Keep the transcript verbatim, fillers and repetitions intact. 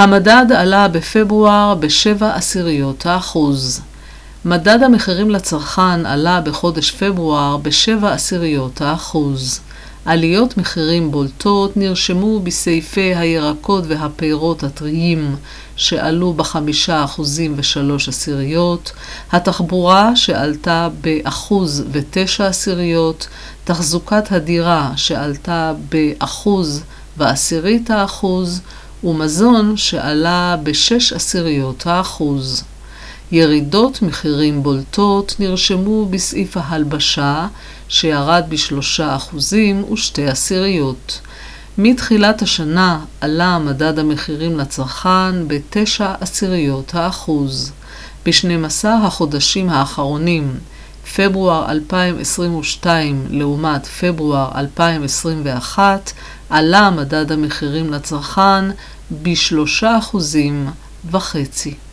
המדד עלה בפברואר בשבע עשיריות האחוז. מדד המחירים לצרכן עלה בחודש פברואר בשבע עשיריות האחוז. עליות מחירים בולטות נרשמו בסעיפי הירקות והפירות הטריים שעלו בחמישה אחוזים ושלוש עשיריות, התחבורה שעלתה באחוז ותשע עשיריות, תחזוקת הדירה שעלתה באחוז ועשירית האחוז, ומזון שעלה בשש עשיריות האחוז. ירידות מחירים בולטות נרשמו בסעיף ההלבשה שירד בשלושה אחוזים ושתי עשיריות. מתחילת השנה עלה מדד המחירים לצרכן בתשע עשיריות האחוז. ב-שנים עשר החודשים האחרונים, פברואר אלפיים עשרים ושתיים לעומת פברואר אלפיים עשרים ואחת, עלה מדד המחירים לצרכן בשלושה אחוזים וחצי.